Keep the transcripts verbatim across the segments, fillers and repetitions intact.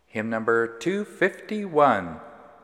Hymn number two fifty-one.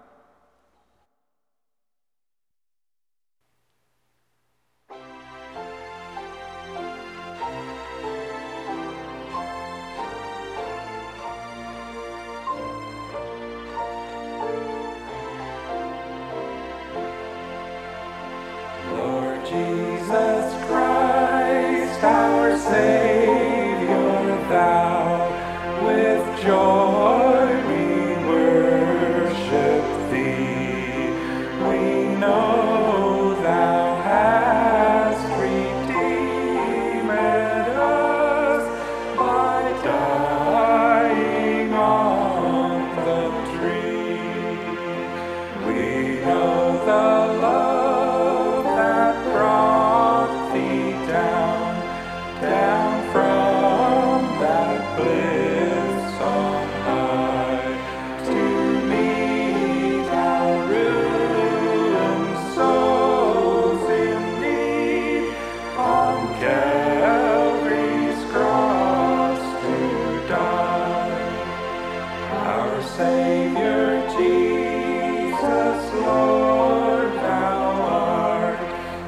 Lord Jesus Christ, our Savior, thou, with joy we worship thee. We know thou hast redeemed us by dying on the tree. We know the love that brought thee down, down from that bliss on high, to meet our ruined souls in need, on Calvary's cross to die. Our Savior Jesus, Lord, thou art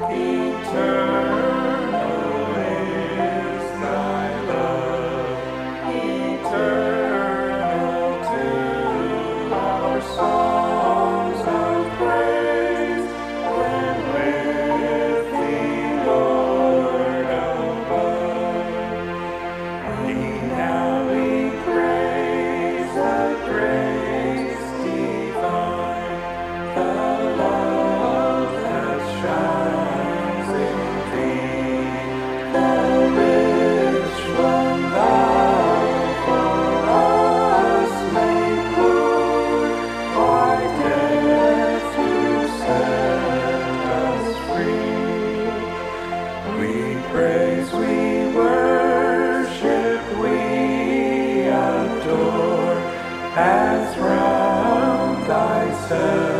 eternal is thy love, eternal too our songs of praise, when with thee, Lord, above. We now we praise the grace divine, the love that shines in thee, the rich one thou for us made poor, by death to set us free. We praise, we worship, we adore, as round thyself